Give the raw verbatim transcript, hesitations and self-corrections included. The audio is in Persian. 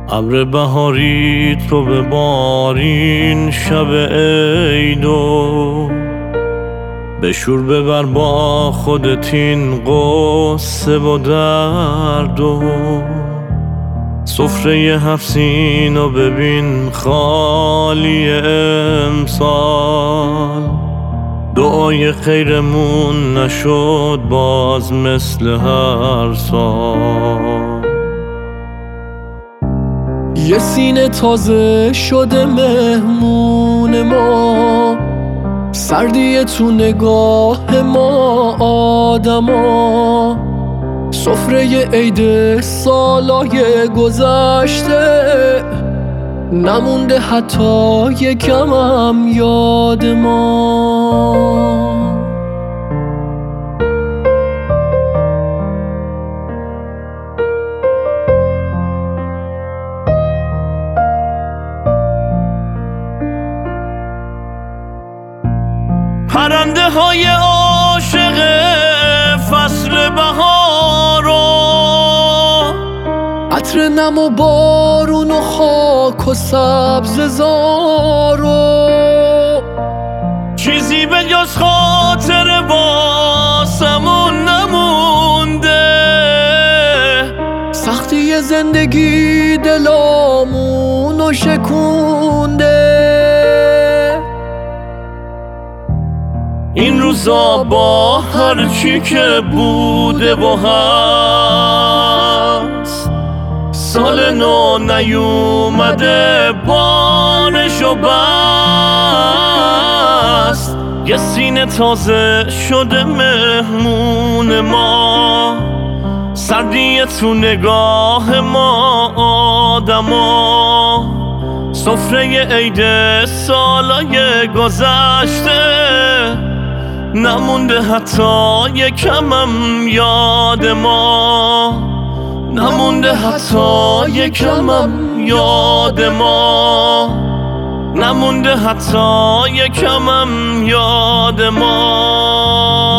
ابر بهاری تو ببارین شب عیدو، بشور ببر با خودت این قصه و دردو. سفره هفت سینو ببین خالی امسال، دعای خیرمون نشد باز مثل هر سال. یه سینه تازه شده مهمون ما، سردیه تو نگاه ما آدما. سفره عید سالای گذشته نمونده حتی یکم هم یاد ما. پرنده های عاشق فصل بهارو، عطر نم و بارون و خاک و سبز زارو، چیزی به جز خاطر واسمون نمونده. سختی زندگی دلامونو شکونده. این روزا با هر چی که بوده و هست، سال نو نیومده بارش و بست. یه سینه تازه شده مهمون ما، سردیه تو نگاه ما آدما. سفره عید سالای گذشته نمونده حتی یکم هم یاد ما. نمونده حتی یکم هم یاد ما. نمونده حتی یکم هم یاد ما.